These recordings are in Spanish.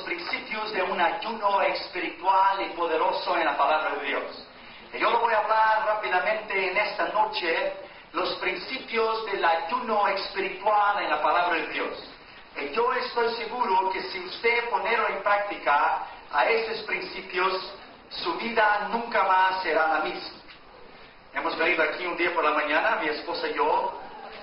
principios de un ayuno espiritual y poderoso en la palabra de Dios. Y yo lo voy a hablar rápidamente en esta noche, los principios del ayuno espiritual en la palabra de Dios. Y yo estoy seguro que si usted ponerlo en práctica a estos principios, su vida nunca más será la misma. Hemos venido aquí un día por la mañana, mi esposa y yo,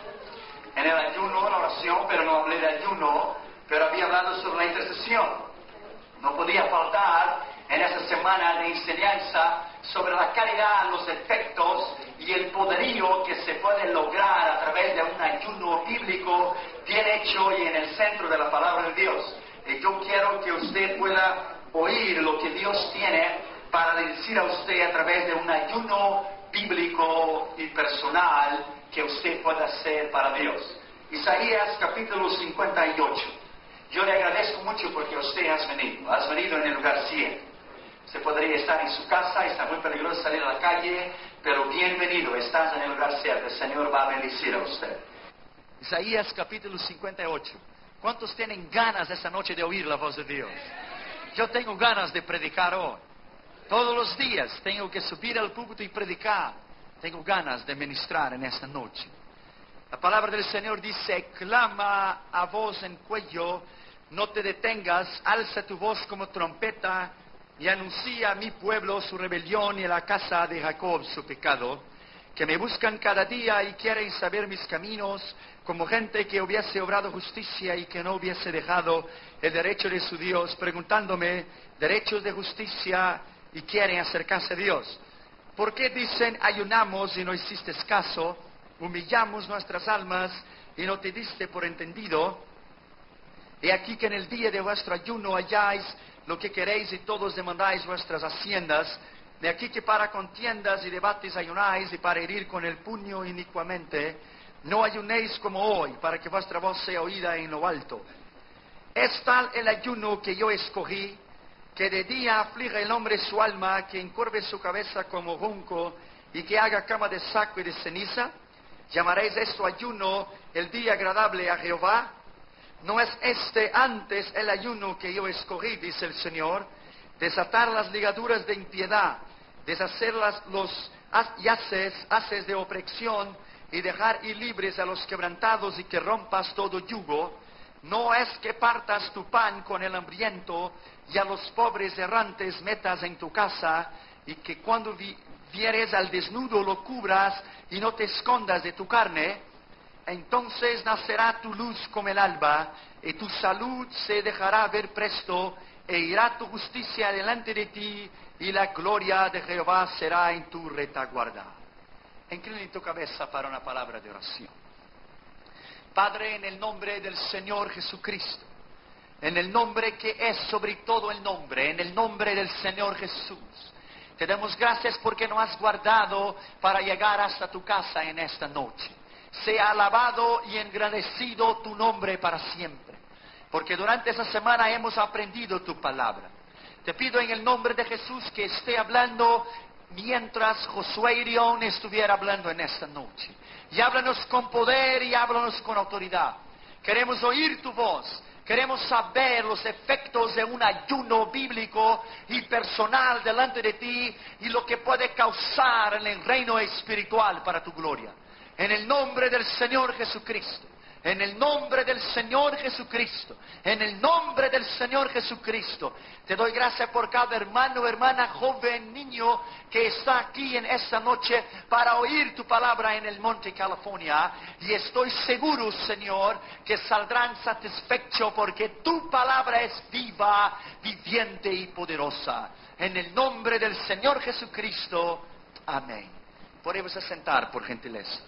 en el ayuno, en la oración, pero no hablé de ayuno, pero había hablado sobre la intercesión. No podía faltar en esta semana de enseñanza sobre la calidad, los efectos y el poderío que se puede lograr a través de un ayuno bíblico bien hecho y en el centro de la palabra de Dios. Y yo quiero que usted pueda oír lo que Dios tiene para decir a usted a través de un ayuno bíblico y personal que usted pueda hacer para Dios. Isaías capítulo 58. Yo le agradezco mucho porque usted has venido en el lugar 100. Usted podría estar en su casa, está muy peligroso salir a la calle, pero bienvenido, estás en el lugar cierto, el Señor va a bendecir a usted. Isaías capítulo 58. ¿Cuántos tienen ganas esta noche de oír la voz de Dios? Yo tengo ganas de predicar hoy. Todos los días tengo que subir al púlpito y predicar. Tengo ganas de ministrar en esta noche. La palabra del Señor dice, clama a voz en cuello, no te detengas, alza tu voz como trompeta y anuncia a mi pueblo su rebelión y a la casa de Jacob su pecado, que me buscan cada día y quieren saber mis caminos, como gente que hubiese obrado justicia y que no hubiese dejado el derecho de su Dios, preguntándome derechos de justicia y quieren acercarse a Dios. ¿Por qué dicen ayunamos y no hiciste caso? Humillamos nuestras almas y no te diste por entendido. He aquí que en el día de vuestro ayuno halláis lo que queréis y todos demandáis vuestras haciendas. De aquí que para contiendas y debates ayunáis y para herir con el puño inicuamente. No ayunéis como hoy para que vuestra voz sea oída en lo alto. Es tal el ayuno que yo escogí, que de día aflige el hombre su alma, que encorve su cabeza como junco y que haga cama de saco y de ceniza. ¿Llamaréis esto ayuno, el día agradable a Jehová? ¿No es este antes el ayuno que yo escogí, dice el Señor? Desatar las ligaduras de impiedad, deshacer los haces de opresión y dejar ir libres a los quebrantados y que rompas todo yugo. ¿No es que partas tu pan con el hambriento y a los pobres errantes metas en tu casa y que cuando vieres al desnudo lo cubras y no te escondas de tu carne? Entonces nacerá tu luz como el alba y tu salud se dejará ver presto e irá tu justicia delante de ti y la gloria de Jehová será en tu retaguarda. Inclina tu cabeza para una palabra de oración. Padre, en el nombre del Señor Jesucristo, en el nombre que es sobre todo el nombre, en el nombre del Señor Jesús, te damos gracias porque nos has guardado para llegar hasta tu casa en esta noche. Sea alabado y engrandecido tu nombre para siempre, porque durante esa semana hemos aprendido tu palabra. Te pido en el nombre de Jesús que esté hablando mientras Josué Irión estuviera hablando en esta noche. Y háblanos con poder y háblanos con autoridad. Queremos oír tu voz. Queremos saber los efectos de un ayuno bíblico y personal delante de ti y lo que puede causar en el reino espiritual para tu gloria. En el nombre del Señor Jesucristo. En el nombre del Señor Jesucristo, en el nombre del Señor Jesucristo, te doy gracias por cada hermano, hermana, joven, niño que está aquí en esta noche para oír tu palabra en el Monte California. Y estoy seguro, Señor, que saldrán satisfechos porque tu palabra es viva, viviente y poderosa. En el nombre del Señor Jesucristo, amén. Podemos sentar, por gentileza.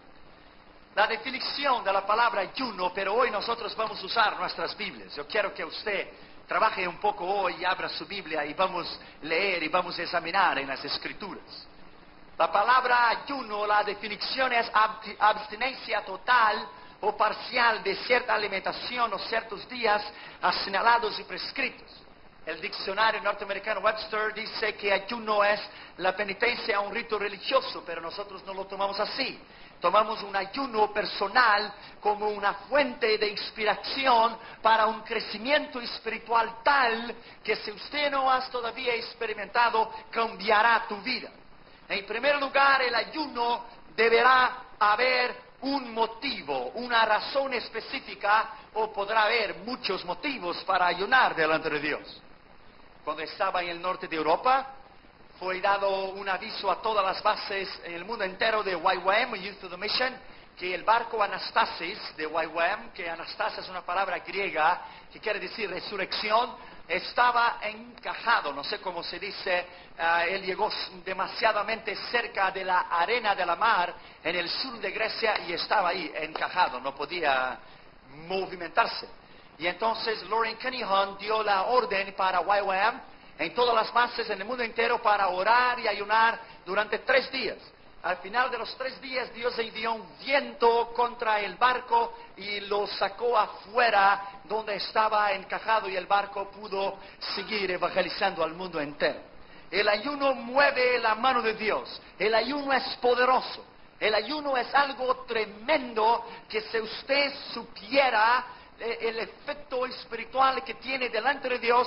La definición de la palabra ayuno, pero hoy nosotros vamos a usar nuestras Biblias. Yo quiero que usted trabaje un poco hoy y abra su Biblia y vamos a leer y vamos a examinar en las Escrituras. La palabra ayuno, la definición es abstinencia total o parcial de cierta alimentación o ciertos días señalados y prescritos. El diccionario norteamericano Webster dice que ayuno es la penitencia a un rito religioso, pero nosotros no lo tomamos así. Tomamos un ayuno personal como una fuente de inspiración para un crecimiento espiritual tal que si usted no has todavía experimentado, cambiará tu vida. En primer lugar, el ayuno deberá haber un motivo, una razón específica, o podrá haber muchos motivos para ayunar delante de Dios. Cuando estaba en el norte de Europa, fue dado un aviso a todas las bases en el mundo entero de YWAM, Youth of the Mission, que el barco Anastasis de YWAM, que Anastasis es una palabra griega que quiere decir resurrección, estaba encajado, no sé cómo se dice, él llegó demasiadamente cerca de la arena de la mar en el sur de Grecia y estaba ahí encajado, no podía movimentarse. Y entonces Lauren Cunningham dio la orden para YWAM en todas las bases en el mundo entero para orar y ayunar durante 3 días. Al final de los 3 días Dios envió un viento contra el barco y lo sacó afuera donde estaba encajado y el barco pudo seguir evangelizando al mundo entero. El ayuno mueve la mano de Dios. El ayuno es poderoso. El ayuno es algo tremendo que si usted supiera el efecto espiritual que tiene delante de Dios,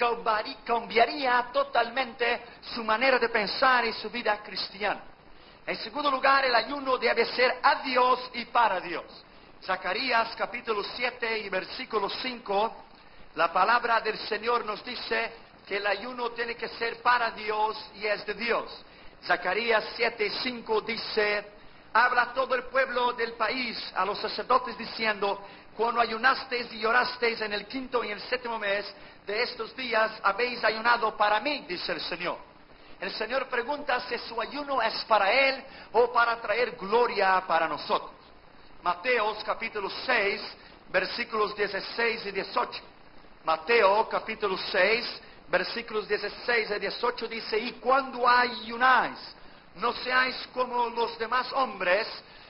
cambiaría totalmente su manera de pensar y su vida cristiana. En segundo lugar, el ayuno debe ser a Dios y para Dios. Zacarías capítulo 7 y versículo 5, la palabra del Señor nos dice que el ayuno tiene que ser para Dios y es de Dios. Zacarías 7:5 dice: habla todo el pueblo del país a los sacerdotes diciendo: cuando ayunasteis y llorasteis en el 5º y el 7º mes de estos días, habéis ayunado para mí, dice el Señor. El Señor pregunta si su ayuno es para Él o para traer gloria para nosotros. Mateos capítulo 6, versículos 16 y 18. Mateo capítulo 6, versículos 16 y 18 dice: y cuando ayunáis, no seáis como los demás hombres,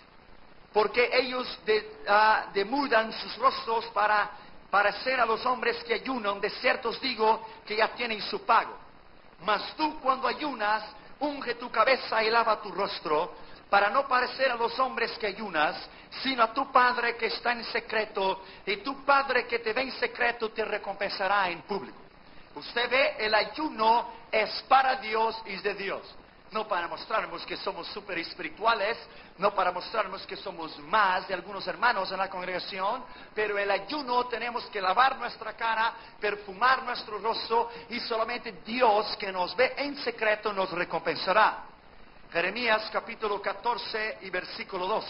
porque ellos demudan sus rostros para parecer a los hombres que ayunan. De cierto os digo que ya tienen su pago. Mas tú, cuando ayunas, unge tu cabeza y lava tu rostro, para no parecer a los hombres que ayunas, sino a tu Padre que está en secreto, y tu Padre que te ve en secreto te recompensará en público. Usted ve, el ayuno es para Dios y es de Dios. No para mostrarnos que somos súper espirituales, no para mostrarnos que somos más de algunos hermanos en la congregación, pero el ayuno tenemos que lavar nuestra cara, perfumar nuestro rostro, y solamente Dios que nos ve en secreto nos recompensará. Jeremías capítulo 14 y versículo 12.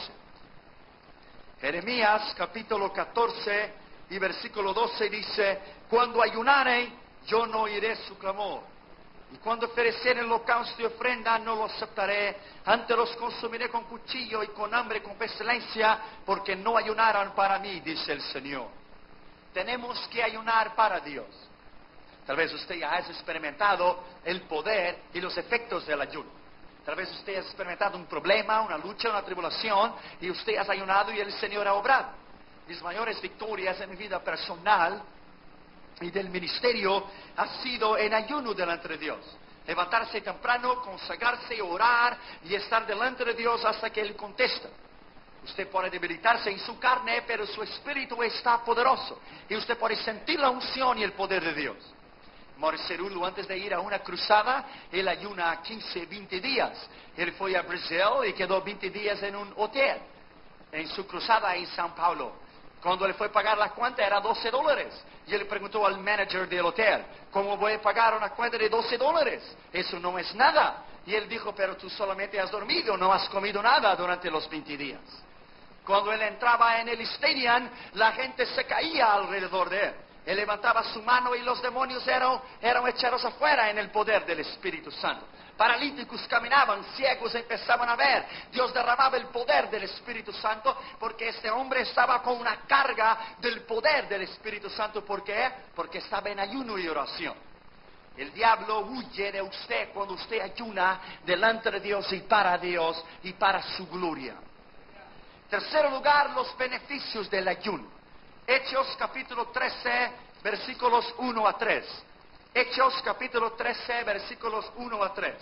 Jeremías capítulo 14 y versículo 12 dice: cuando ayunare, yo no oiré su clamor. Y cuando ofrecieren holocausto y ofrenda, no lo aceptaré. Antes los consumiré con cuchillo y con hambre, con pestilencia, porque no ayunaron para mí, dice el Señor. Tenemos que ayunar para Dios. Tal vez usted ya haya experimentado el poder y los efectos del ayuno. Tal vez usted haya experimentado un problema, una lucha, una tribulación, y usted ha ayunado y el Señor ha obrado. Mis mayores victorias en mi vida personal y del ministerio ha sido en ayuno delante de Dios. Levantarse temprano, consagrarse, orar y estar delante de Dios hasta que Él contesta. Usted puede debilitarse en su carne, pero su espíritu está poderoso. Y usted puede sentir la unción y el poder de Dios. Maurice Cerullo, antes de ir a una cruzada, él ayuna 15, 20 días. Él fue a Brasil y quedó 20 días en un hotel, en su cruzada en São Paulo. Cuando le fue a pagar la cuenta era $12. Y él preguntó al manager del hotel: ¿cómo voy a pagar una cuenta de $12? Eso no es nada. Y él dijo: pero tú solamente has dormido, no has comido nada durante los 20 días. Cuando él entraba en el stadium, la gente se caía alrededor de él. Él levantaba su mano y los demonios eran echados afuera en el poder del Espíritu Santo. Paralíticos caminaban, ciegos empezaban a ver. Dios derramaba el poder del Espíritu Santo porque este hombre estaba con una carga del poder del Espíritu Santo. ¿Por qué? Porque estaba en ayuno y oración. El diablo huye de usted cuando usted ayuna delante de Dios y para su gloria. Tercer lugar, los beneficios del ayuno. Hechos capítulo 13, versículos 1 a 3. Hechos capítulo 13, versículos 1 a 3.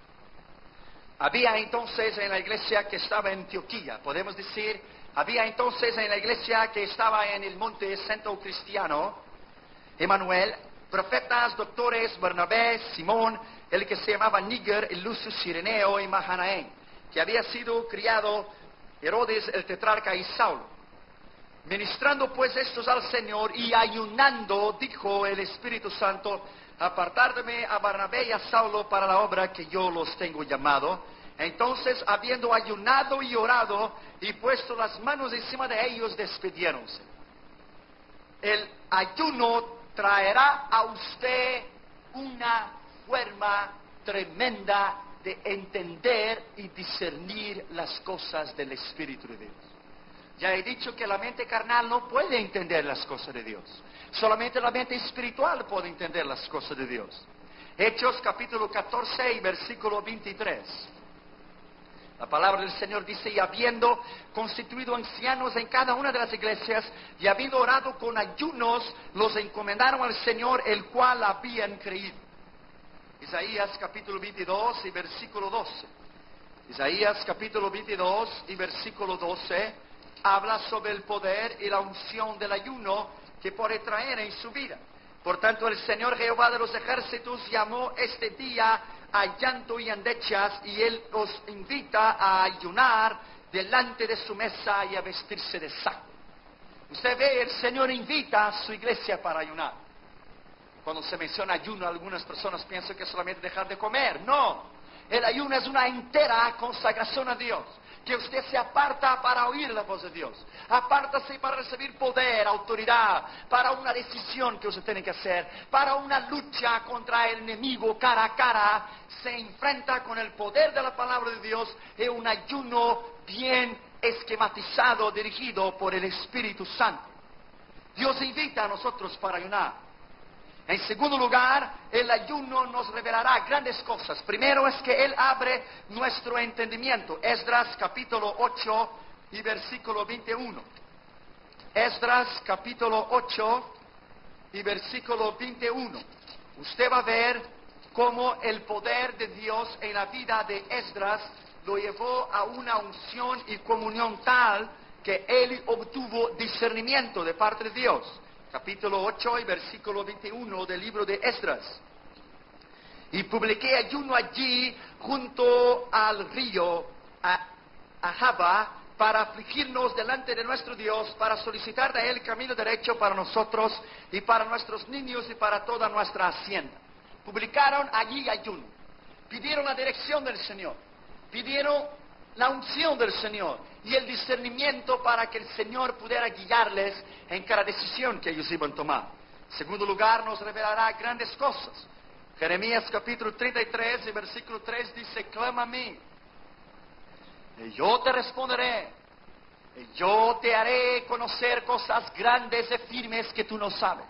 Había entonces en la iglesia que estaba en Antioquía, podemos decir, había entonces en la iglesia que estaba en el monte Santo Cristiano, Emanuel, profetas, doctores, Bernabé, Simón, el que se llamaba Níger, el Lucio Cireneo y Mahanaén, que había sido criado Herodes el tetrarca y Saulo. Ministrando pues estos al Señor y ayunando, dijo el Espíritu Santo, apartadme a Bernabé y a Saulo para la obra que yo los tengo llamado. Entonces, habiendo ayunado y orado y puesto las manos encima de ellos, despediéronse. El ayuno traerá a usted una forma tremenda de entender y discernir las cosas del Espíritu de Dios. Ya he dicho que la mente carnal no puede entender las cosas de Dios. Solamente la mente espiritual puede entender las cosas de Dios. Hechos capítulo 14 y versículo 23. La palabra del Señor dice, y habiendo constituido ancianos en cada una de las iglesias, y habiendo orado con ayunos, los encomendaron al Señor, el cual habían creído. Isaías capítulo 22 y versículo 12. Isaías capítulo 22 y versículo 12 habla sobre el poder y la unción del ayuno que puede traer en su vida. Por tanto, el Señor Jehová de los ejércitos llamó este día a llanto y endechas, y Él os invita a ayunar delante de su mesa y a vestirse de saco. Usted ve, el Señor invita a su iglesia para ayunar. Cuando se menciona ayuno, algunas personas piensan que es solamente dejar de comer. No, el ayuno es una entera consagración a Dios. Que usted se aparta para oír la voz de Dios. Apártase para recibir poder, autoridad, para una decisión que usted tiene que hacer, para una lucha contra el enemigo cara a cara. Se enfrenta con el poder de la palabra de Dios en un ayuno bien esquematizado, dirigido por el Espíritu Santo. Dios invita a nosotros para ayunar. En segundo lugar, el ayuno nos revelará grandes cosas. Primero es que Él abre nuestro entendimiento. Esdras capítulo 8 y versículo 21. Esdras capítulo 8 y versículo 21. Usted va a ver cómo el poder de Dios en la vida de Esdras lo llevó a una unción y comunión tal que él obtuvo discernimiento de parte de Dios. Capítulo 8 y versículo 21 del libro de Esdras. Y publiqué ayuno allí junto al río Ahava para afligirnos delante de nuestro Dios, para solicitar de Él camino derecho para nosotros y para nuestros niños y para toda nuestra hacienda. Publicaron allí ayuno, pidieron la dirección del Señor, pidieron la unción del Señor y el discernimiento para que el Señor pudiera guiarles en cada decisión que ellos iban a tomar. En segundo lugar, nos revelará grandes cosas. Jeremías capítulo 33 y versículo 3 dice, clama a mí, y yo te responderé, y yo te haré conocer cosas grandes y firmes que tú no sabes.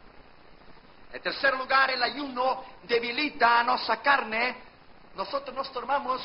En tercer lugar, el ayuno debilita a nuestra carne. Nosotros nos tornamos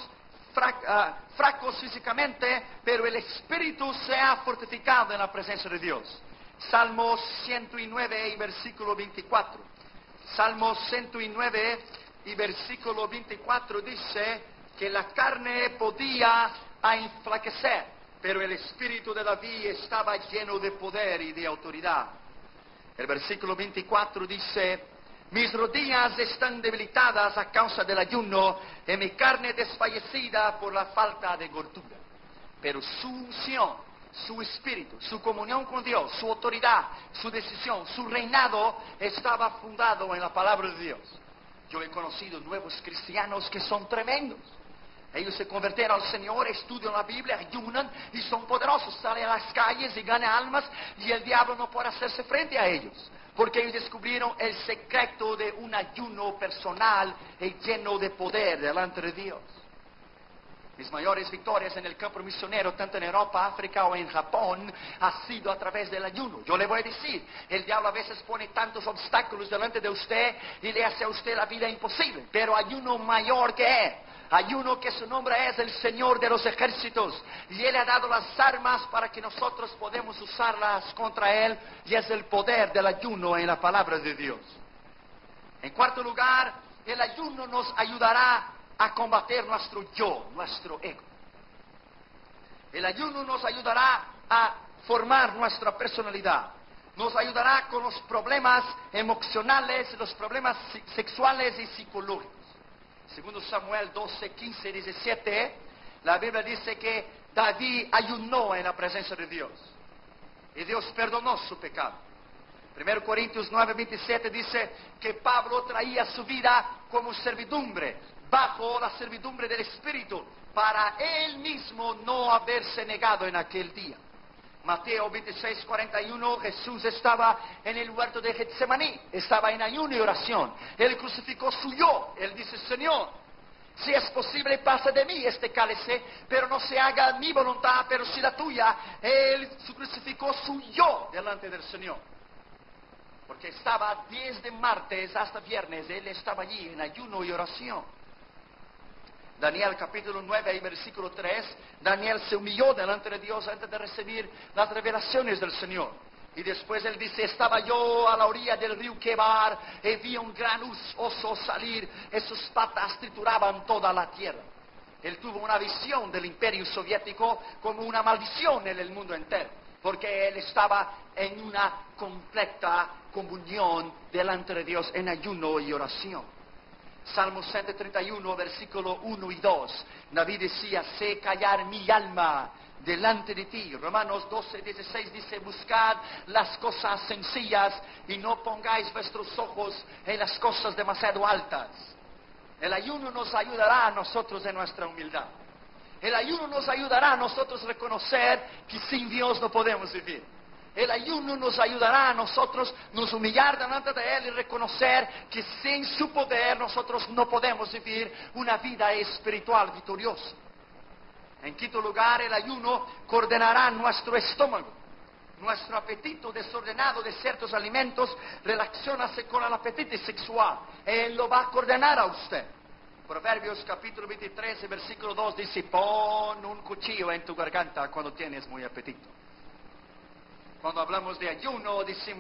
fracos físicamente, pero el espíritu se ha fortificado en la presencia de Dios. Salmo 109 y versículo 24. Salmo 109 y versículo 24 dice que la carne podía enflaquecer, pero el espíritu de David estaba lleno de poder y de autoridad. El versículo 24 dice, mis rodillas están debilitadas a causa del ayuno y mi carne desfallecida por la falta de gordura. Pero su unción, su espíritu, su comunión con Dios, su autoridad, su decisión, su reinado estaba fundado en la palabra de Dios. Yo he conocido nuevos cristianos que son tremendos. Ellos se convirtieron al Señor, estudian la Biblia, ayunan y son poderosos. Salen a las calles y ganan almas y el diablo no puede hacerse frente a ellos. Porque ellos descubrieron el secreto de un ayuno personal y lleno de poder delante de Dios. Mis mayores victorias en el campo misionero, tanto en Europa, África o en Japón, ha sido a través del ayuno. Yo le voy a decir, el diablo a veces pone tantos obstáculos delante de usted y le hace a usted la vida imposible. Pero hay uno mayor que él. Hay uno que su nombre es el Señor de los ejércitos. Y Él ha dado las armas para que nosotros podamos usarlas contra Él. Y es el poder del ayuno en la palabra de Dios. En cuarto lugar, el ayuno nos ayudará a combatir nuestro yo, nuestro ego. El ayuno nos ayudará a formar nuestra personalidad. Nos ayudará con los problemas emocionales, los problemas sexuales y psicológicos. Segundo Samuel 12, 15 y 17, la Biblia dice que David ayunó en la presencia de Dios. Y Dios perdonó su pecado. 1 Corintios 9, 27 dice que Pablo traía su vida como servidumbre, bajo la servidumbre del Espíritu, para él mismo no haberse negado en aquel día. Mateo 26, 41, Jesús estaba en el huerto de Getsemaní, estaba en ayuno y oración. Él crucificó su yo. Él dice, Señor, si es posible, pasa de mí este cálice, pero no se haga mi voluntad, pero sí la tuya. Él crucificó su yo delante del Señor. Porque estaba desde martes hasta viernes, él estaba allí en ayuno y oración. Daniel capítulo 9 y versículo 3, Daniel se humilló delante de Dios antes de recibir las revelaciones del Señor. Y después él dice, estaba yo a la orilla del río Quebar y vi un gran oso salir, y sus patas trituraban toda la tierra. Él tuvo una visión del imperio soviético como una maldición en el mundo entero, porque él estaba en una completa comunión delante de Dios en ayuno y oración. Salmo 131, versículo 1 y 2, David decía, sé callar mi alma delante de ti. Romanos 12, 16 dice, buscad las cosas sencillas y no pongáis vuestros ojos en las cosas demasiado altas. El ayuno nos ayudará a nosotros en nuestra humildad. El ayuno nos ayudará a nosotros a reconocer que sin Dios no podemos vivir. El ayuno nos ayudará a nosotros nos humillar delante de Él y reconocer que sin su poder nosotros no podemos vivir una vida espiritual victoriosa. En quinto lugar, el ayuno coordinará nuestro estómago. Nuestro apetito desordenado de ciertos alimentos relaciónase con el apetito sexual. Él lo va a coordinar a usted. Proverbios capítulo 23, versículo 2 dice, pon un cuchillo en tu garganta cuando tienes muy apetito. Cuando hablamos de ayuno,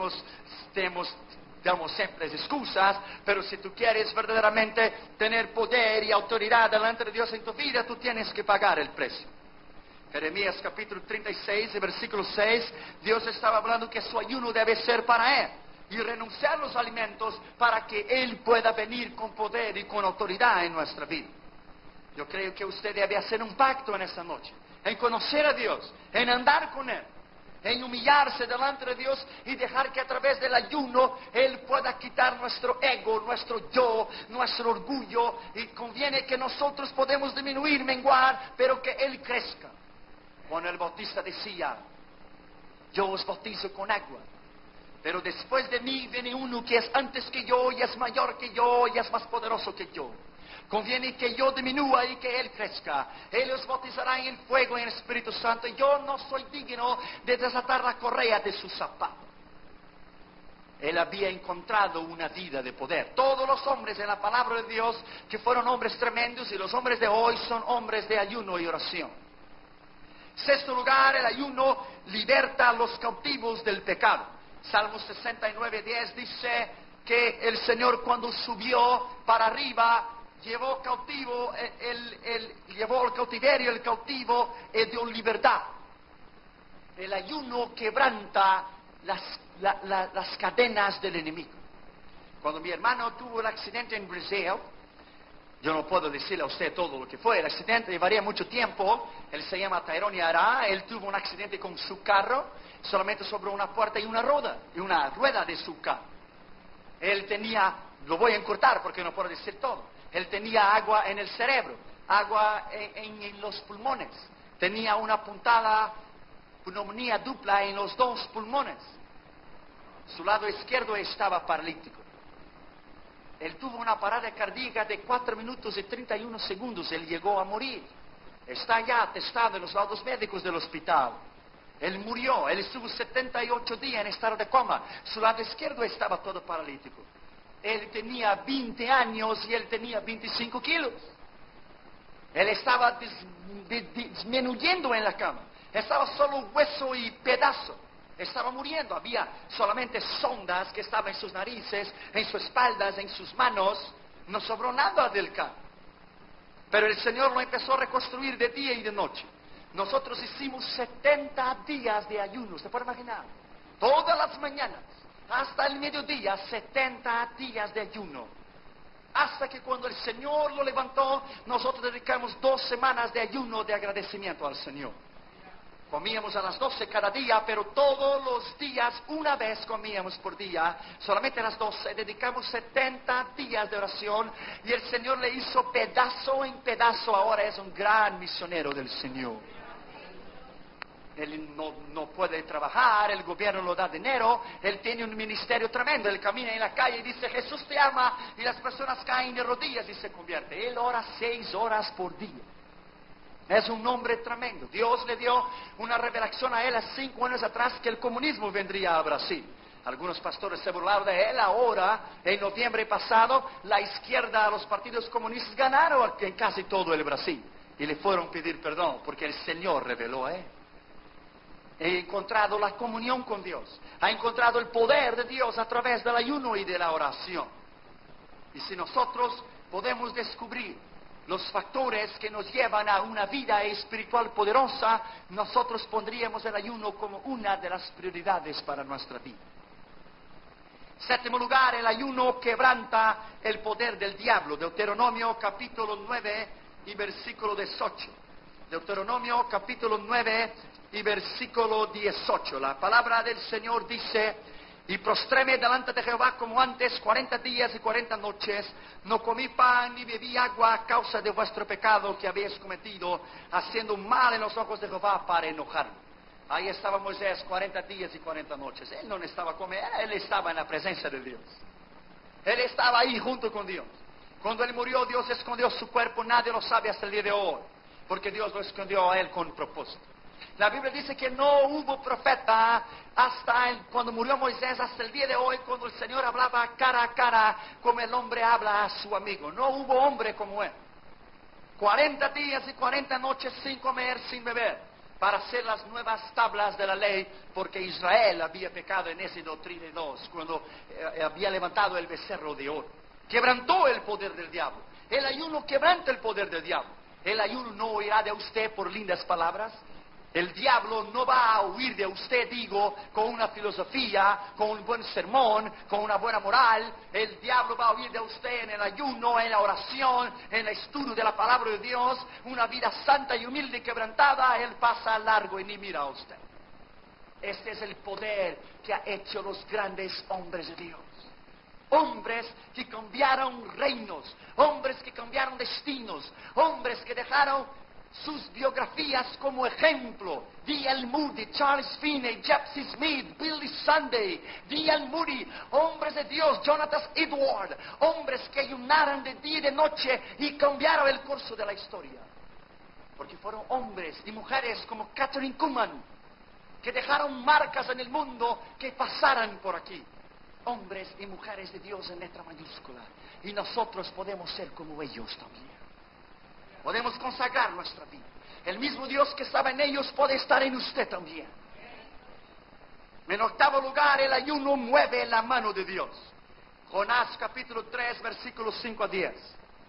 damos siempre excusas, pero si tú quieres verdaderamente tener poder y autoridad delante de Dios en tu vida, tú tienes que pagar el precio. Jeremías capítulo 36, versículo 6, Dios estaba hablando que su ayuno debe ser para Él y renunciar a los alimentos para que Él pueda venir con poder y con autoridad en nuestra vida. Yo creo que usted debe hacer un pacto en esta noche, en conocer a Dios, en andar con Él, en humillarse delante de Dios y dejar que a través del ayuno Él pueda quitar nuestro ego, nuestro yo, nuestro orgullo, y conviene que nosotros podemos disminuir, menguar, pero que Él crezca. Juan el Bautista decía, yo os bautizo con agua, pero después de mí viene uno que es antes que yo y es mayor que yo y es más poderoso que yo. Conviene que yo diminúa y que Él crezca. Él os bautizará en fuego y en Espíritu Santo. Y yo no soy digno de desatar la correa de su zapato. Él había encontrado una vida de poder. Todos los hombres en la palabra de Dios que fueron hombres tremendos y los hombres de hoy son hombres de ayuno y oración. Sexto lugar, el ayuno liberta a los cautivos del pecado. Salmo 69, 10 dice que el Señor cuando subió para arriba llevó cautivo, llevó al cautiverio el cautivo y dio libertad. El ayuno quebranta las cadenas del enemigo. Cuando mi hermano tuvo el accidente en Brasil, yo no puedo decirle a usted todo lo que fue. El accidente llevaría mucho tiempo. Él se llama Tyrone Ara. Él tuvo un accidente con su carro, solamente sobre una puerta y una rueda de su carro. Él tenía, lo voy a encurtar porque no puedo decir todo. Él tenía agua en el cerebro, agua en los pulmones. Tenía una puntada, pulmonía dupla en los dos pulmones. Su lado izquierdo estaba paralítico. Él tuvo una parada cardíaca de 4 minutos y 31 segundos. Él llegó a morir. Está ya atestado en los laudos médicos del hospital. Él murió. Él estuvo 78 días en estado de coma. Su lado izquierdo estaba todo paralítico. Él tenía 20 años y él tenía 25 kilos. Él estaba disminuyendo en la cama. Estaba solo hueso y pedazo. Estaba muriendo. Había solamente sondas que estaban en sus narices, en sus espaldas, en sus manos. No sobró nada del carro. Pero el Señor lo empezó a reconstruir de día y de noche. Nosotros hicimos 70 días de ayuno. ¿Se puede imaginar? Todas las mañanas, hasta el mediodía, 70 días de ayuno. Hasta que cuando el Señor lo levantó, nosotros dedicamos 2 semanas de ayuno de agradecimiento al Señor. Comíamos a las 12 cada día, pero todos los días, una vez comíamos por día, solamente a las 12, dedicamos 70 días de oración y el Señor le hizo pedazo en pedazo. Ahora es un gran misionero del Señor. Él no puede trabajar, el gobierno lo da dinero, él tiene un ministerio tremendo, él camina en la calle y dice, Jesús te ama, y las personas caen de rodillas y se convierte. Él ora 6 horas por día. Es un hombre tremendo. Dios le dio una revelación a él hace 5 años atrás que el comunismo vendría a Brasil. Algunos pastores se burlaron de él. Ahora, en noviembre pasado, la izquierda, los partidos comunistas ganaron en casi todo el Brasil. Y le fueron a pedir perdón porque el Señor reveló a él. He encontrado la comunión con Dios. Ha encontrado el poder de Dios a través del ayuno y de la oración. Y si nosotros podemos descubrir los factores que nos llevan a una vida espiritual poderosa, nosotros pondríamos el ayuno como una de las prioridades para nuestra vida. 7º lugar, el ayuno quebranta el poder del diablo. Deuteronomio capítulo 9 y versículo 18. Deuteronomio capítulo 9 y versículo 18. La palabra del Señor dice, y prostréme delante de Jehová como antes 40 días y 40 noches, no comí pan ni bebí agua a causa de vuestro pecado que habéis cometido, haciendo mal en los ojos de Jehová para enojarme. Ahí estaba Moisés 40 días y 40 noches. Él no estaba comiendo, él estaba en la presencia de Dios. Él estaba ahí junto con Dios. Cuando él murió, Dios escondió su cuerpo, nadie lo sabe hasta el día de hoy, porque Dios lo escondió a él con propósito. La Biblia dice que no hubo profeta cuando murió Moisés, hasta el día de hoy, cuando el Señor hablaba cara a cara como el hombre habla a su amigo. No hubo hombre como él. 40 días y 40 noches sin comer, sin beber, para hacer las nuevas tablas de la ley, porque Israel había pecado en Éxodo 32, cuando había levantado el becerro de oro. Quebrantó el poder del diablo. El ayuno quebranta el poder del diablo. El ayuno no huirá de usted por lindas palabras. El diablo no va a huir de usted, digo, con una filosofía, con un buen sermón, con una buena moral. El diablo va a huir de usted en el ayuno, en la oración, en el estudio de la palabra de Dios. Una vida santa y humilde y quebrantada, él pasa largo y ni mira a usted. Este es el poder que ha hecho los grandes hombres de Dios. Hombres que cambiaron reinos, hombres que cambiaron destinos, hombres que dejaron sus biografías como ejemplo. D.L. Moody, Charles Finney, Jepsy Smith, Billy Sunday, D.L. Moody, hombres de Dios, Jonathan Edwards, hombres que ayunaron de día y de noche y cambiaron el curso de la historia. Porque fueron hombres y mujeres como Catherine Kuhlman, que dejaron marcas en el mundo que pasaran por aquí. Hombres y mujeres de Dios en letra mayúscula. Y nosotros podemos ser como ellos también. Podemos consagrar nuestra vida. El mismo Dios que estaba en ellos puede estar en usted también. En 8º lugar, el ayuno mueve la mano de Dios. Jonás capítulo 3, versículos 5 a 10.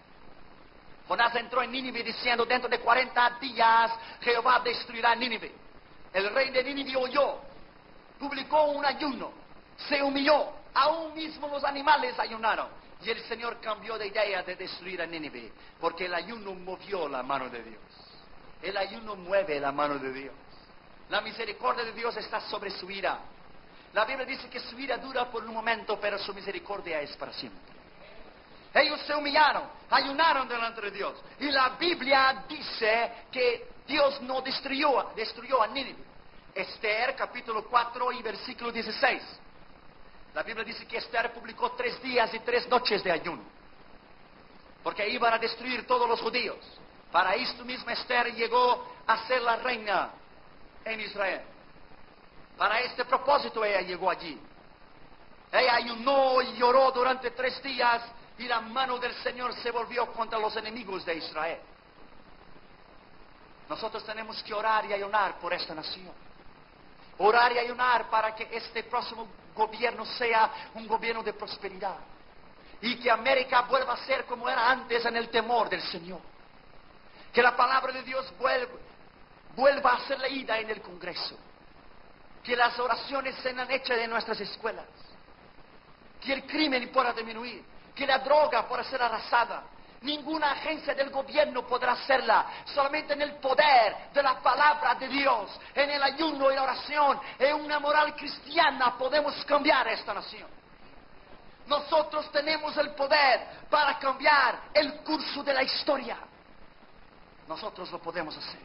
Jonás entró en Nínive diciendo, dentro de 40 días Jehová destruirá Nínive. El rey de Nínive oyó, publicó un ayuno, se humilló, aún mismo los animales ayunaron. Y el Señor cambió de idea de destruir a Nínive, porque el ayuno movió la mano de Dios. El ayuno mueve la mano de Dios. La misericordia de Dios está sobre su ira. La Biblia dice que su ira dura por un momento, pero su misericordia es para siempre. Ellos se humillaron, ayunaron delante de Dios. Y la Biblia dice que Dios no destruyó a Nínive. Esther capítulo 4 y versículo 16. La Biblia dice que Esther publicó 3 días y 3 noches de ayuno, porque iban a destruir todos los judíos. Para esto mismo Esther llegó a ser la reina en Israel. Para este propósito ella llegó allí. Ella ayunó y lloró durante 3 días y la mano del Señor se volvió contra los enemigos de Israel. Nosotros tenemos que orar y ayunar por esta nación. Orar y ayunar para que este próximo gobierno sea un gobierno de prosperidad. Y que América vuelva a ser como era antes en el temor del Señor. Que la palabra de Dios vuelva a ser leída en el Congreso. Que las oraciones sean hechas en nuestras escuelas. Que el crimen pueda disminuir. Que la droga pueda ser arrasada. Ninguna agencia del gobierno podrá hacerla. Solamente en el poder de la palabra de Dios, en el ayuno y la oración, en una moral cristiana podemos cambiar esta nación. Nosotros tenemos el poder para cambiar el curso de la historia. Nosotros lo podemos hacer.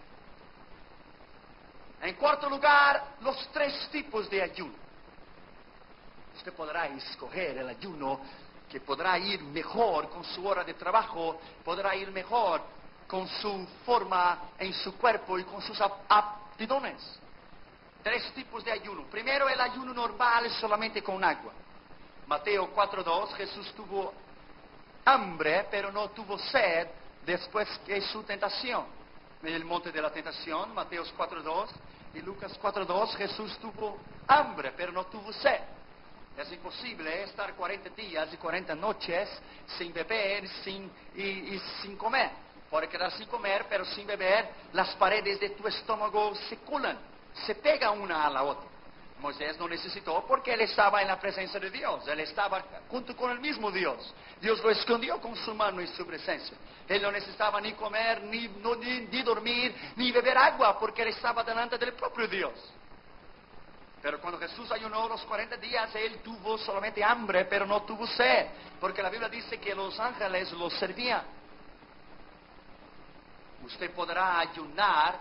En cuarto lugar, los 3 tipos de ayuno. Usted podrá escoger el ayuno que podrá ir mejor con su hora de trabajo, podrá ir mejor con su forma en su cuerpo y con sus aptitudes. 3 tipos de ayuno. Primero, el ayuno normal solamente con agua. Mateo 4:2, Jesús tuvo hambre, pero no tuvo sed después de su tentación. En el monte de la tentación, Mateo 4:2 y Lucas 4:2, Jesús tuvo hambre, pero no tuvo sed. Es imposible estar 40 días y 40 noches sin beber y sin comer. Puede quedar sin comer, pero sin beber, las paredes de tu estómago se culan, se pegan una a la otra. Moisés no necesitó porque él estaba en la presencia de Dios. Él estaba junto con el mismo Dios. Dios lo escondió con su mano y su presencia. Él no necesitaba ni comer, ni dormir, ni beber agua porque él estaba delante del propio Dios. Pero cuando Jesús ayunó los 40 días, él tuvo solamente hambre, pero no tuvo sed. Porque la Biblia dice que los ángeles lo servían. Usted podrá ayunar,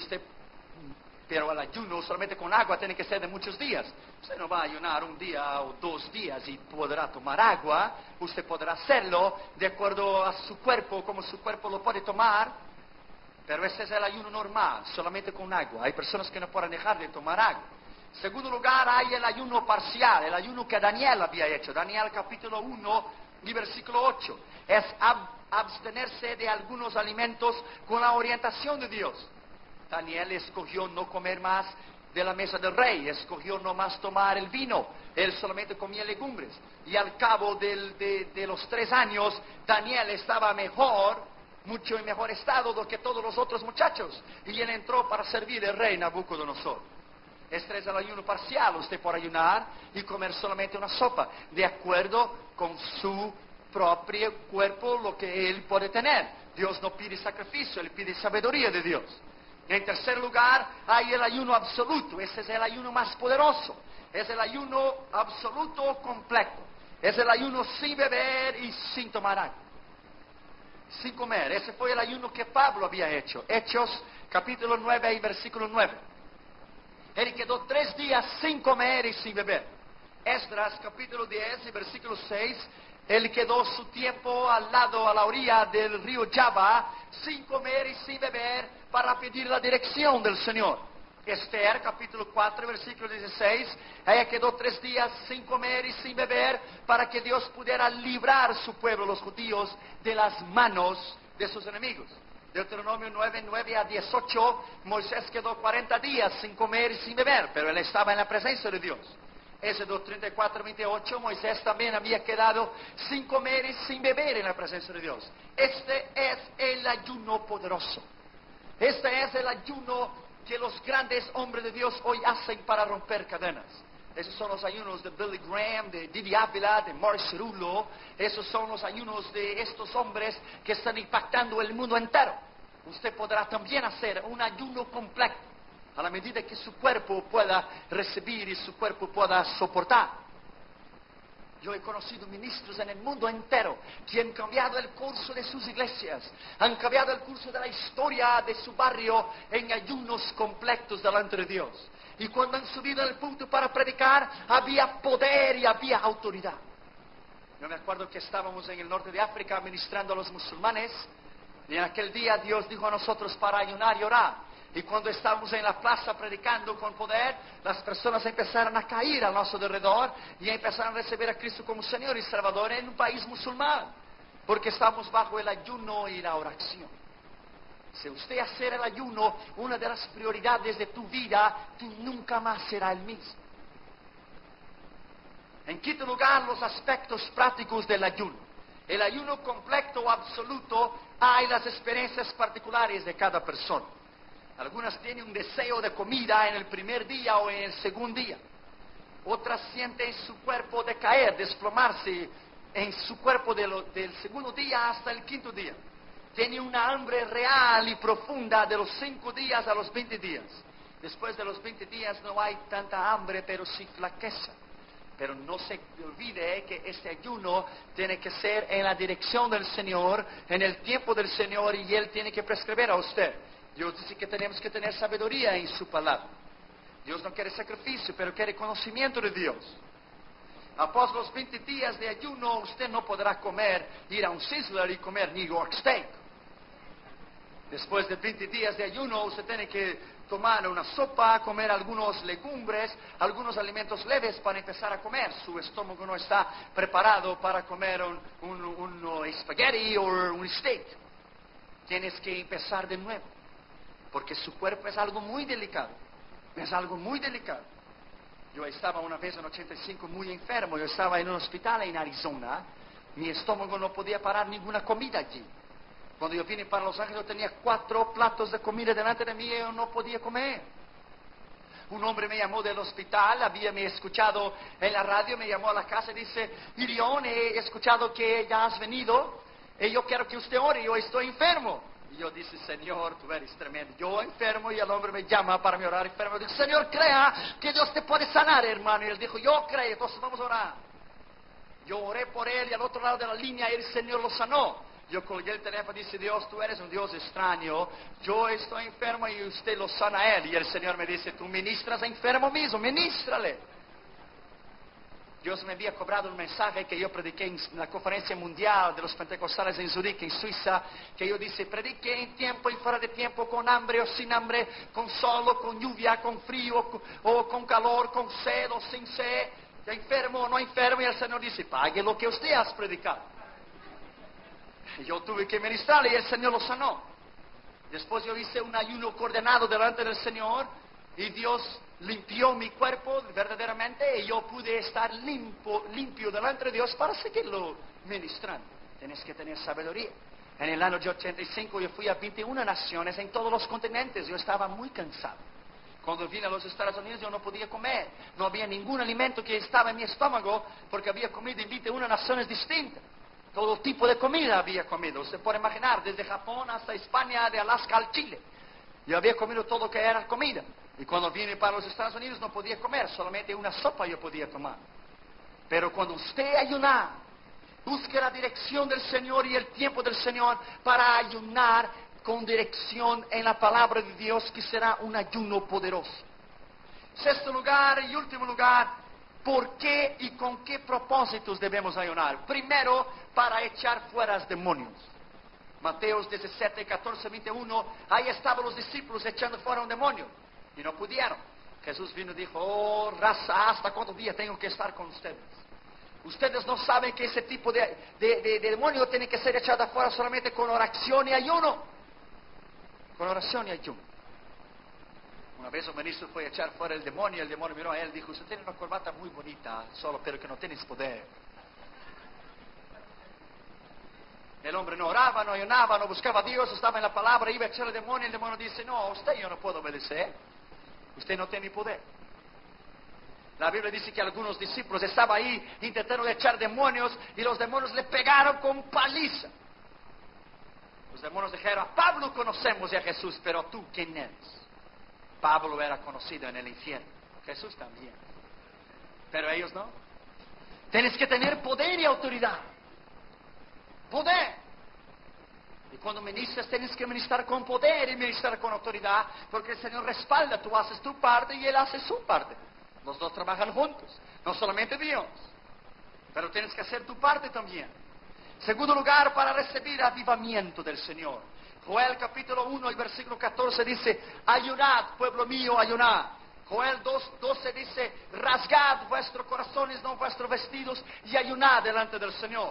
pero el ayuno solamente con agua tiene que ser de muchos días. Usted no va a ayunar un día o 2 días y podrá tomar agua. Usted podrá hacerlo de acuerdo a su cuerpo, como su cuerpo lo puede tomar. Pero ese es el ayuno normal, solamente con agua. Hay personas que no pueden dejar de tomar agua. En segundo lugar, hay el ayuno parcial, el ayuno que Daniel había hecho. Daniel capítulo 1 y versículo 8. Es abstenerse de algunos alimentos con la orientación de Dios. Daniel escogió no comer más de la mesa del rey, escogió no más tomar el vino. Él solamente comía legumbres. Y al cabo de los 3 años, Daniel estaba mejor, mucho en mejor estado que todos los otros muchachos. Y él entró para servir al rey Nabucodonosor. Este es el ayuno parcial. Usted puede ayunar y comer solamente una sopa, de acuerdo con su propio cuerpo, lo que él puede tener. Dios no pide sacrificio, él pide sabiduría de Dios. En tercer lugar, hay el ayuno absoluto. Ese es el ayuno más poderoso. Es el ayuno absoluto completo. Es el ayuno sin beber y sin tomar agua. Sin comer. Ese fue el ayuno que Pablo había hecho. Hechos capítulo 9 y versículo 9. Él quedó 3 días sin comer y sin beber. Esdras capítulo 10 y versículo 6. Él quedó su tiempo a la orilla del río Java, sin comer y sin beber, para pedir la dirección del Señor. Esther, capítulo 4, versículo 16, ella quedó 3 días sin comer y sin beber, para que Dios pudiera librar su pueblo, los judíos, de las manos de sus enemigos. Deuteronomio 9, 9 a 18, Moisés quedó 40 días sin comer y sin beber, pero él estaba en la presencia de Dios. Éxodo 34, 28, Moisés también había quedado sin comer y sin beber en la presencia de Dios. Este es el ayuno poderoso. Este es el ayuno que los grandes hombres de Dios hoy hacen para romper cadenas. Esos son los ayunos de Billy Graham, de Didi Ávila, de Morris Cerullo. Esos son los ayunos de estos hombres que están impactando el mundo entero. Usted podrá también hacer un ayuno completo, a la medida que su cuerpo pueda recibir y su cuerpo pueda soportar. Yo he conocido ministros en el mundo entero que han cambiado el curso de sus iglesias, han cambiado el curso de la historia de su barrio en ayunos completos delante de Dios. Y cuando han subido al punto para predicar, había poder y había autoridad. Yo me acuerdo que estábamos en el norte de África ministrando a los musulmanes, y en aquel día Dios dijo a nosotros para ayunar y orar. Y cuando estábamos en la plaza predicando con poder, las personas empezaron a caer a nuestro alrededor y empezaron a recibir a Cristo como Señor y Salvador en un país musulmán, porque estamos bajo el ayuno y la oración. Si usted hacer el ayuno una de las prioridades de tu vida, tú nunca más serás el mismo. En quinto lugar, los aspectos prácticos del ayuno. El ayuno completo o absoluto hay las experiencias particulares de cada persona. Algunas tienen un deseo de comida en el primer día o en el segundo día. Otras sienten su cuerpo decaer, desplomarse en su cuerpo del segundo día hasta el quinto día. Tienen una hambre real y profunda de los 5 días a los 20 días. Después de los 20 días no hay tanta hambre, pero sí flaqueza. Pero no se olvide que este ayuno tiene que ser en la dirección del Señor, en el tiempo del Señor, y Él tiene que prescribir a usted. Dios dice que tenemos que tener sabiduría en su palabra. Dios no quiere sacrificio, pero quiere conocimiento de Dios. Após los 20 días de ayuno, usted no podrá ir a un Sizzler y comer New York Steak. Después de 20 días de ayuno, usted tiene que tomar una sopa, comer algunos legumbres, algunos alimentos leves para empezar a comer. Su estómago no está preparado para comer un espagueti o un steak. Tienes que empezar de nuevo, porque su cuerpo es algo muy delicado. Es algo muy delicado. Yo estaba una vez en 85 muy enfermo. Yo estaba en un hospital en Arizona. Mi estómago no podía parar ninguna comida allí. Cuando yo vine para Los Ángeles, yo tenía 4 platos de comida delante de mí y yo no podía comer. Un hombre me llamó del hospital, me escuchado en la radio, me llamó a la casa y dice: Irión, he escuchado que ya has venido y yo quiero que usted ore, yo estoy enfermo. Y yo dije: Señor, tú eres tremendo. Yo enfermo, y el hombre me llama para mi orar enfermo. Yo dije: Señor, crea que Dios te puede sanar, hermano. Y él dijo: yo creo, entonces vamos a orar. Yo oré por él y al otro lado de la línea el Señor lo sanó. Yo colgué el teléfono y dije: Dios, tú eres un Dios extraño. Yo estoy enfermo y usted lo sana a él. Y el Señor me dice: tú ministras a enfermo mismo, ministrale. Dios me había cobrado un mensaje que yo prediqué en la conferencia mundial de los pentecostales en Zurich, en Suiza, que yo dije: predique en tiempo y fuera de tiempo, con hambre o sin hambre, con sol o con lluvia, con frío o con calor, con sed o sin sed, enfermo o no enfermo. Y el Señor dice: pague lo que usted ha predicado. Yo tuve que ministrarle y el Señor lo sanó. Después yo hice un ayuno coordinado delante del Señor y Dios limpió mi cuerpo verdaderamente y yo pude estar limpio delante de Dios para seguirlo ministrando. Tienes que tener sabiduría. En el año de 85 yo fui a 21 naciones en todos los continentes. Yo estaba muy cansado. Cuando vine a los Estados Unidos yo no podía comer. No había ningún alimento que estaba en mi estómago porque había comido en 21 naciones distintas. Todo tipo de comida había comido. Usted puede imaginar, desde Japón hasta España, de Alaska al Chile. Yo había comido todo lo que era comida. Y cuando vine para los Estados Unidos no podía comer, solamente una sopa yo podía tomar. Pero cuando usted ayunar, busque la dirección del Señor y el tiempo del Señor para ayunar con dirección en la palabra de Dios, que será un ayuno poderoso. Sexto lugar y último lugar, ¿por qué y con qué propósitos debemos ayunar? Primero, para echar fuera demonios. Mateos 17, 14, 21, ahí estaban los discípulos echando fuera un demonio y no pudieron. Jesús vino y dijo: oh raza, ¿hasta cuántos días tengo que estar con ustedes? Ustedes no saben que ese tipo de demonio tiene que ser echado afuera solamente con oración y ayuno. Con oración y ayuno. Una vez un ministro fue a echar fuera el demonio miró a él y dijo: usted tiene una corbata muy bonita, solo pero que no tienes poder. El hombre no oraba, no ayunaba, no buscaba a Dios, estaba en la palabra, iba a echar el demonio dice: no, a usted yo no puedo obedecer, usted no tiene poder. La Biblia dice que algunos discípulos estaban ahí intentando echar demonios y los demonios le pegaron con paliza. Los demonios dijeron: a Pablo conocemos y a Jesús, pero tú, ¿quién eres? Pablo era conocido en el infierno, Jesús también, pero ellos no. Tienes que tener poder y autoridad. Poder. Y cuando ministras tienes que ministrar con poder y ministrar con autoridad, porque el Señor respalda. Tú haces tu parte y Él hace su parte. Los dos trabajan juntos, no solamente Dios, pero tienes que hacer tu parte también. Segundo lugar, para recibir avivamiento del Señor. Joel capítulo 1 y versículo 14 dice: ayunad, pueblo mío, ayunad. Joel 2:12 dice: rasgad vuestros corazones, no vuestros vestidos, y ayunad delante del Señor.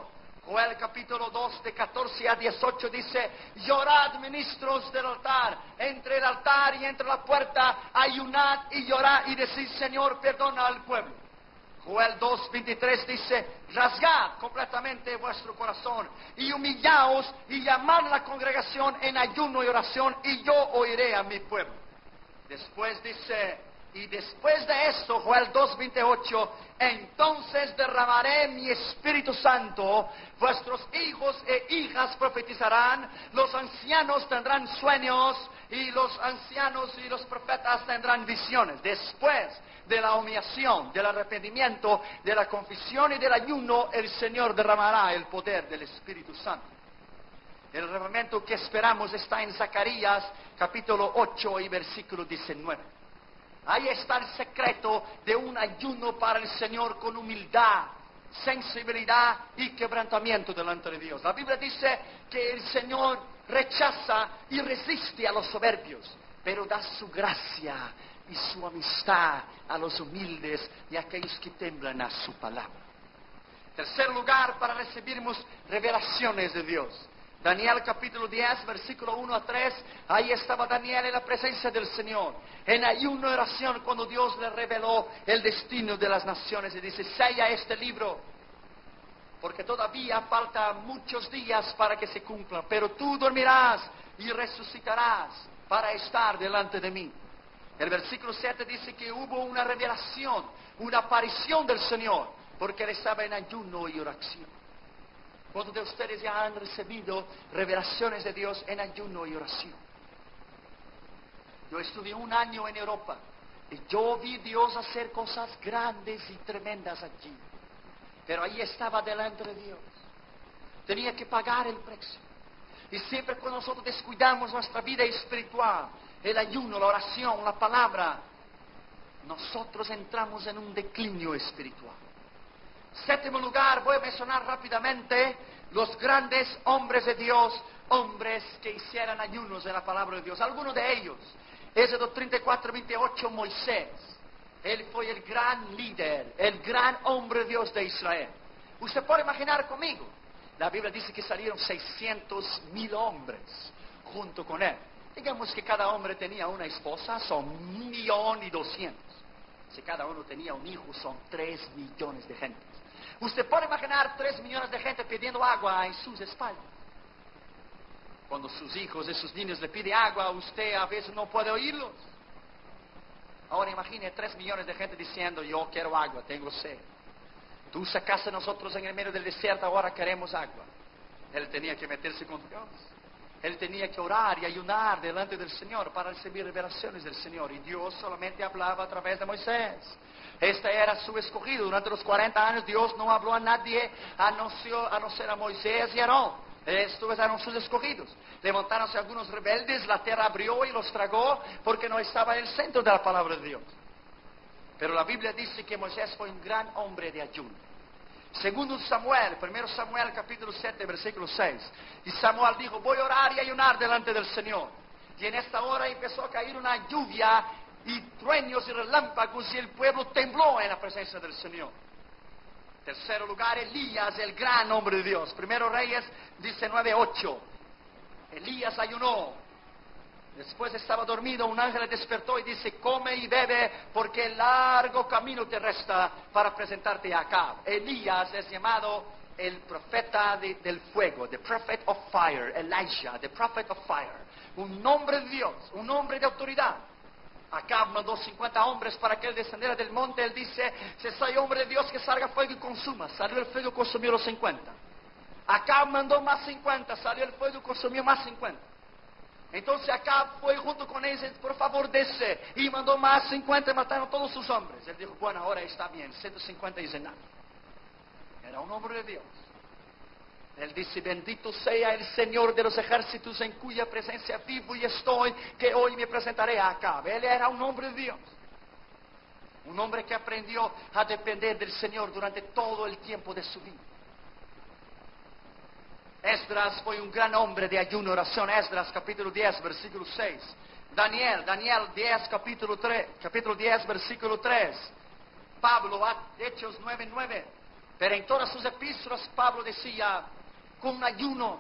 Joel capítulo 2 de 14 a 18 dice: llorad, ministros del altar, entre el altar y entre la puerta, ayunad y llorad y decid: Señor, perdona al pueblo. Joel 2, 23 dice: rasgad completamente vuestro corazón y humillaos y llamad a la congregación en ayuno y oración, y yo oiré a mi pueblo. Después dice: y después de esto, Joel 2:28, entonces derramaré mi Espíritu Santo, vuestros hijos e hijas profetizarán, los ancianos tendrán sueños, y los ancianos y los profetas tendrán visiones. Después de la humillación, del arrepentimiento, de la confesión y del ayuno, el Señor derramará el poder del Espíritu Santo. El derramamiento que esperamos está en Zacarías capítulo 8 y versículo 19. Ahí está el secreto de un ayuno para el Señor con humildad, sensibilidad y quebrantamiento delante de Dios. La Biblia dice que el Señor rechaza y resiste a los soberbios, pero da su gracia y su amistad a los humildes y a aquellos que temblan a su palabra. Tercer lugar, para recibirmos revelaciones de Dios. Daniel capítulo 10, versículo 1 a 3, ahí estaba Daniel en la presencia del Señor, en ayuno y oración, cuando Dios le reveló el destino de las naciones, y dice: sella este libro, porque todavía falta muchos días para que se cumplan, pero tú dormirás y resucitarás para estar delante de mí. El versículo 7 dice que hubo una revelación, una aparición del Señor, porque él estaba en ayuno y oración. ¿Cuántos de ustedes ya han recibido revelaciones de Dios en ayuno y oración? Yo estuve un año en Europa y yo vi a Dios hacer cosas grandes y tremendas allí. Pero ahí estaba delante de Dios. Tenía que pagar el precio. Y siempre cuando nosotros descuidamos nuestra vida espiritual, el ayuno, la oración, la palabra, nosotros entramos en un declinio espiritual. Séptimo lugar, voy a mencionar rápidamente los grandes hombres de Dios, hombres que hicieran ayunos en la palabra de Dios. Algunos de ellos, Éxodo 34, 28, Moisés. Él fue el gran líder, el gran hombre de Dios de Israel. Usted puede imaginar conmigo, la Biblia dice que salieron 600,000 hombres junto con él. Digamos que cada hombre tenía una esposa, son 1,200,000. Si cada uno tenía un hijo, son 3 millones de gente. Usted puede imaginar 3 millones de gente pidiendo agua en sus espaldas. Cuando sus hijos y sus niños le piden agua, usted a veces no puede oírlos. Ahora imagine 3 millones de gente diciendo: yo quiero agua, tengo sed. Tú sacaste a nosotros en el medio del desierto, ahora queremos agua. Él tenía que meterse con Dios. Él tenía que orar y ayunar delante del Señor para recibir revelaciones del Señor. Y Dios solamente hablaba a través de Moisés. Este era su escogido. Durante los 40 años Dios no habló a nadie a no ser a Moisés y a Aarón. Estos eran sus escogidos. Levantaronse algunos rebeldes, la tierra abrió y los tragó porque no estaba en el centro de la palabra de Dios. Pero la Biblia dice que Moisés fue un gran hombre de ayuno. Segundo Samuel, 1 Samuel capítulo 7, versículo 6. Y Samuel dijo: voy a orar y ayunar delante del Señor. Y en esta hora empezó a caer una lluvia y truenos y relámpagos, y el pueblo tembló en la presencia del Señor. Tercer lugar, Elías, el gran hombre de Dios. Primero Reyes 19:8. Elías ayunó. Después estaba dormido, un ángel le despertó y dice: come y bebe, porque largo camino te resta para presentarte a Acab. Elías es llamado el profeta del fuego, the prophet of fire. Elijah, the prophet of fire. Un hombre de Dios, un hombre de autoridad. Acab mandó 50 hombres para que él descendiera del monte. Él dice: si soy hombre de Dios, que salga fuego y consuma. Salió el fuego y consumió los 50. Acab mandó más 50, salió el fuego y consumió más 50. Entonces Acab fue junto con ellos: por favor desce. Y mandó más 50 y mataron todos sus hombres. Él dijo: bueno, ahora está bien, 150 y nada. Era un hombre de Dios. Él dice: bendito sea el Señor de los ejércitos, en cuya presencia vivo y estoy, que hoy me presentaré a Acab. Él era un hombre de Dios. Un hombre que aprendió a depender del Señor durante todo el tiempo de su vida. Esdras fue un gran hombre de ayuno y oración. Esdras capítulo 10, versículo 6. Daniel 10, capítulo 10, versículo 3. Pablo, Hechos 9:9. Pero en todas sus epístolas Pablo decía, con ayunos,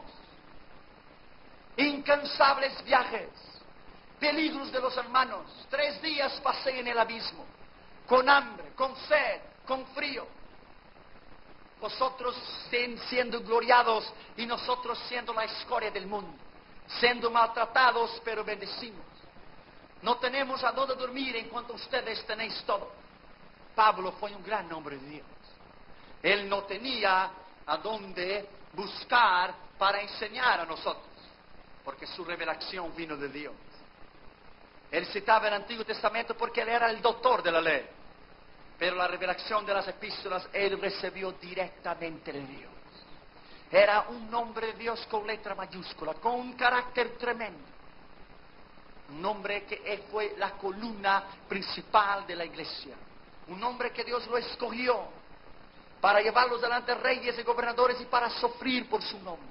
incansables viajes, peligros de los hermanos, 3 días pasé en el abismo, con hambre, con sed, con frío. Vosotros siendo gloriados y nosotros siendo la escoria del mundo, siendo maltratados pero bendecimos. No tenemos a dónde dormir en cuanto ustedes tenéis todo. Pablo fue un gran hombre de Dios. Él no tenía a dónde buscar para enseñar a nosotros, porque su revelación vino de Dios. Él citaba el Antiguo Testamento porque él era el doctor de la ley, pero la revelación de las epístolas él recibió directamente de Dios. Era un hombre de Dios con letra mayúscula, con un carácter tremendo. Un hombre que fue la columna principal de la iglesia. Un hombre que Dios lo escogió para llevarlos delante de reyes y gobernadores y para sufrir por su nombre.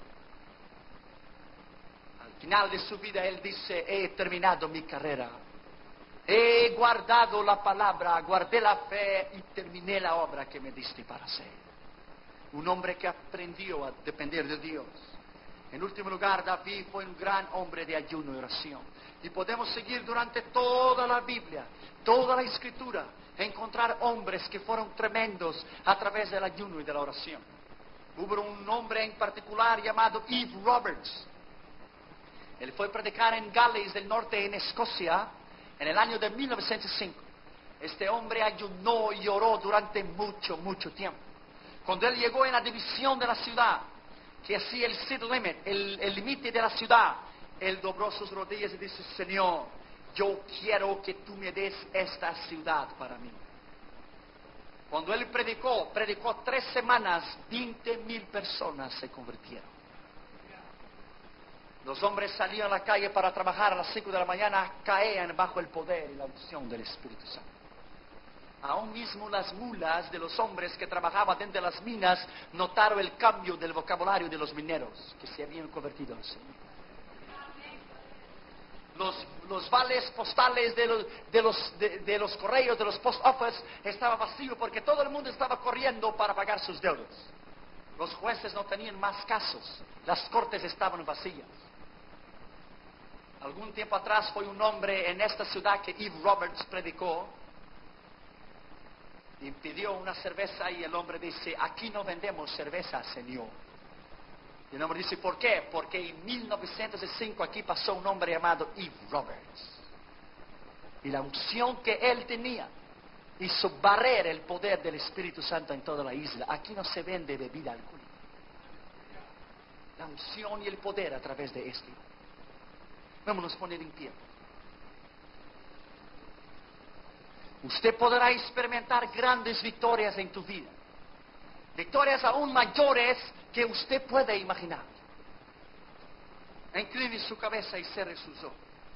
Al final de su vida él dice, he terminado mi carrera. He guardado la palabra, guardé la fe y terminé la obra que me diste para hacer. Un hombre que aprendió a depender de Dios. En último lugar, David fue un gran hombre de ayuno y oración. Y podemos seguir durante toda la Biblia, toda la Escritura, encontrar hombres que fueron tremendos a través del ayuno y de la oración. Hubo un hombre en particular llamado Eve Roberts. Él fue a predicar en Gales del Norte, en Escocia, en el año de 1905. Este hombre ayunó y oró durante mucho tiempo. Cuando él llegó en la división de la ciudad, que hacía el city limit, el límite de la ciudad, él dobló sus rodillas y dice, Señor, yo quiero que tú me des esta ciudad para mí. Cuando él predicó 3 semanas, 20,000 personas se convirtieron. Los hombres salían a la calle para trabajar a las 5 de la mañana, caían bajo el poder y la unción del Espíritu Santo. Aún mismo las mulas de los hombres que trabajaban dentro de las minas notaron el cambio del vocabulario de los mineros que se habían convertido al Señor. Los vales postales de los correos, de los post office, estaban vacíos porque todo el mundo estaba corriendo para pagar sus deudas. Los jueces no tenían más casos, las cortes estaban vacías. Algún tiempo atrás fue un hombre en esta ciudad que Eve Roberts predicó y pidió una cerveza y el hombre dice, aquí no vendemos cerveza, señor. Y el hombre dice, ¿por qué? Porque en 1905 aquí pasó un hombre llamado Eve Roberts. Y la unción que él tenía hizo barrer el poder del Espíritu Santo en toda la isla. Aquí no se vende bebida alcohólica. La unción y el poder a través de esto. Vámonos a poner en pie. Usted podrá experimentar grandes victorias en tu vida. Victorias aún mayores que usted puede imaginar. Incline su cabeza y cierre sus ojos.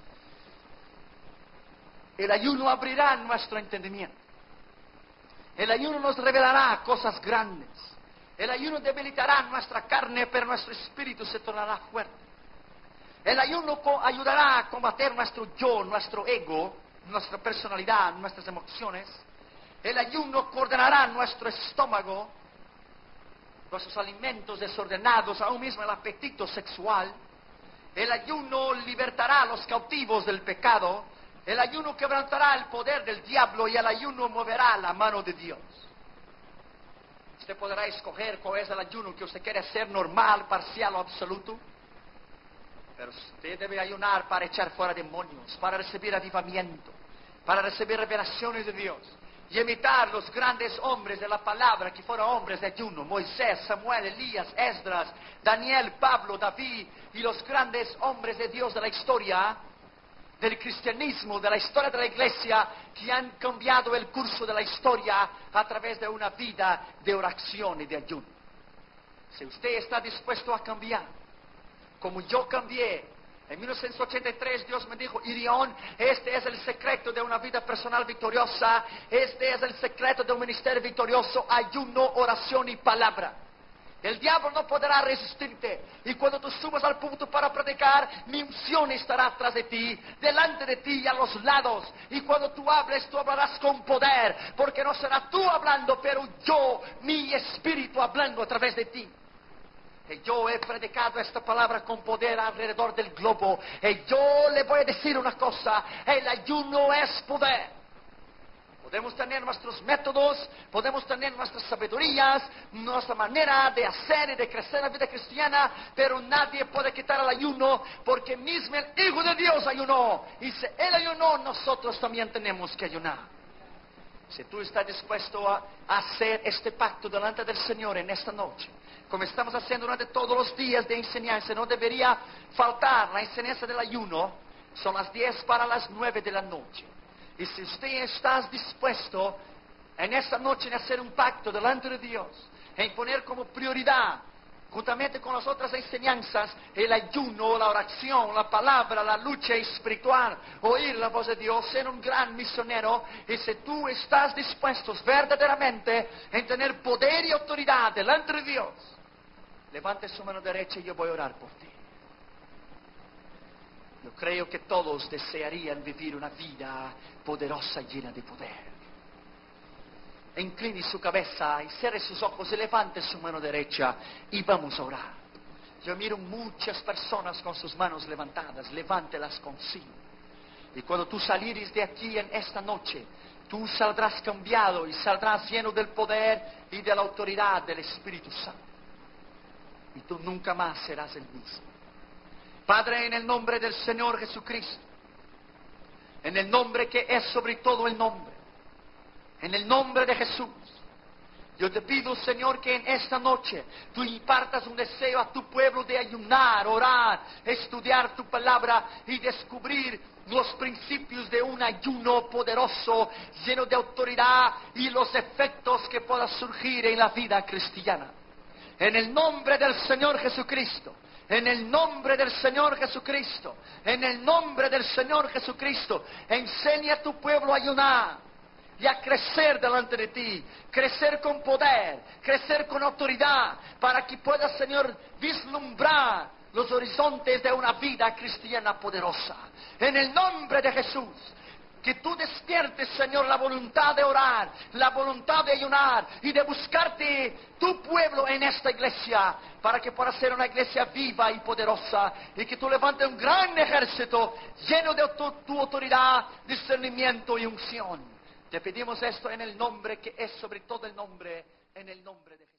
El ayuno abrirá nuestro entendimiento. El ayuno nos revelará cosas grandes. El ayuno debilitará nuestra carne, pero nuestro espíritu se tornará fuerte. El ayuno ayudará a combater nuestro yo, nuestro ego, nuestra personalidad, nuestras emociones. El ayuno coordenará nuestro estómago, nuestros alimentos desordenados, aún mismo el apetito sexual. El ayuno libertará a los cautivos del pecado. El ayuno quebrantará el poder del diablo y el ayuno moverá la mano de Dios. Usted podrá escoger cuál es el ayuno que usted quiere hacer, normal, parcial o absoluto. Pero usted debe ayunar para echar fuera demonios, para recibir avivamiento, para recibir revelaciones de Dios. Y imitar los grandes hombres de la palabra que fueron hombres de ayuno. Moisés, Samuel, Elías, Esdras, Daniel, Pablo, David y los grandes hombres de Dios de la historia del cristianismo, de la historia de la iglesia, que han cambiado el curso de la historia a través de una vida de oración y de ayuno. Si usted está dispuesto a cambiar, como yo cambié, en 1983 Dios me dijo, Irión, este es el secreto de una vida personal victoriosa, este es el secreto de un ministerio victorioso, ayuno, oración y palabra. El diablo no podrá resistirte. Y cuando tú subas al púlpito para predicar, mi unción estará atrás de ti, delante de ti y a los lados. Y cuando tú hables, tú hablarás con poder, porque no será tú hablando, pero yo, mi espíritu hablando a través de ti. Y yo he predicado esta palabra con poder alrededor del globo. Y yo le voy a decir una cosa: el ayuno es poder. Podemos tener nuestros métodos, podemos tener nuestras sabidurías, nuestra manera de hacer y de crecer en la vida cristiana, pero nadie puede quitar el ayuno, porque mismo el Hijo de Dios ayunó. Y si Él ayunó, nosotros también tenemos que ayunar. Si tú estás dispuesto a hacer este pacto delante del Señor en esta noche, como estamos haciendo durante todos los días de enseñanza, no debería faltar la enseñanza del ayuno. Son las 10 para las 9 de la noche. Y si usted está dispuesto en esta noche a hacer un pacto delante de Dios, en poner como prioridad, juntamente con las otras enseñanzas, el ayuno, la oración, la palabra, la lucha espiritual, oír la voz de Dios, ser un gran misionero, y si tú estás dispuesto verdaderamente en tener poder y autoridad delante de Dios, levante su mano derecha y yo voy a orar por ti. Yo creo que todos desearían vivir una vida poderosa y llena de poder. Incline su cabeza y cierre sus ojos y levante su mano derecha y vamos a orar. Yo miro muchas personas con sus manos levantadas, levántelas consigo. Y cuando tú salires de aquí en esta noche, tú saldrás cambiado y saldrás lleno del poder y de la autoridad del Espíritu Santo. Y tú nunca más serás el mismo. Padre, en el nombre del Señor Jesucristo, en el nombre que es sobre todo el nombre, en el nombre de Jesús, yo te pido, Señor, que en esta noche tú impartas un deseo a tu pueblo de ayunar, orar, estudiar tu palabra y descubrir los principios de un ayuno poderoso, lleno de autoridad y los efectos que puedan surgir en la vida cristiana. En el nombre del Señor Jesucristo, en el nombre del Señor Jesucristo, en el nombre del Señor Jesucristo, enseña a tu pueblo a ayunar y a crecer delante de ti, crecer con poder, crecer con autoridad, para que puedas, Señor, vislumbrar los horizontes de una vida cristiana poderosa. En el nombre de Jesús, que tú despiertes, Señor, la voluntad de orar, la voluntad de ayunar y de buscarte tu pueblo en esta iglesia, para que pueda ser una iglesia viva y poderosa, y que tú levantes un gran ejército lleno de tu autoridad, discernimiento y unción. Te pedimos esto en el nombre que es sobre todo el nombre, en el nombre de Jesús.